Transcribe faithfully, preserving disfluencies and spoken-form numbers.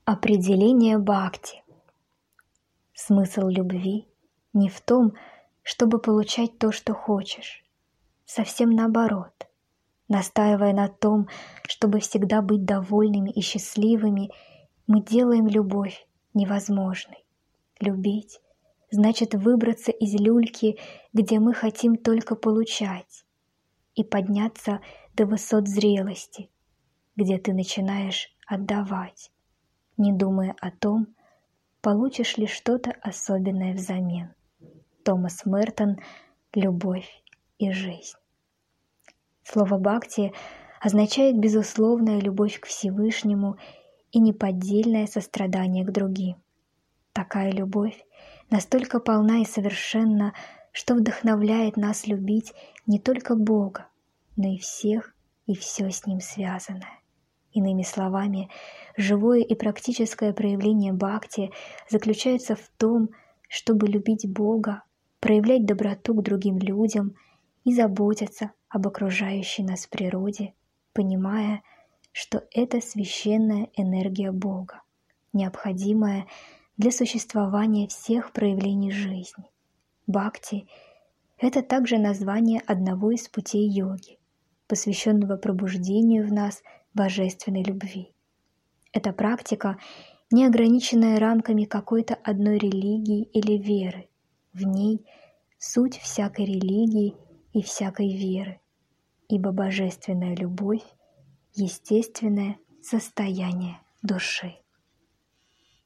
Определение бхакти. Смысл любви не в том, чтобы получать то, что хочешь. Совсем наоборот. Настаивая на том, чтобы всегда быть довольными и счастливыми, мы делаем любовь невозможной. Любить значит выбраться из люльки, где мы хотим только получать, и подняться до высот зрелости, где ты начинаешь отдавать, не думая о том, получишь ли что-то особенное взамен. Томас Мертон «Любовь и жизнь». Слово «бхакти» означает безусловная любовь к Всевышнему и неподдельное сострадание к другим. Такая любовь настолько полна и совершенна, что вдохновляет нас любить не только Бога, но и всех и все с Ним связанное. Иными словами, живое и практическое проявление бхакти заключается в том, чтобы любить Бога, проявлять доброту к другим людям и заботиться об окружающей нас природе, понимая, что это священная энергия Бога, необходимая для существования всех проявлений жизни. Бхакти — это также название одного из путей йоги, посвященного пробуждению в нас божественной любви. Эта практика, не ограниченная рамками какой-то одной религии или веры. В ней суть всякой религии и всякой веры, ибо божественная любовь — естественное состояние души.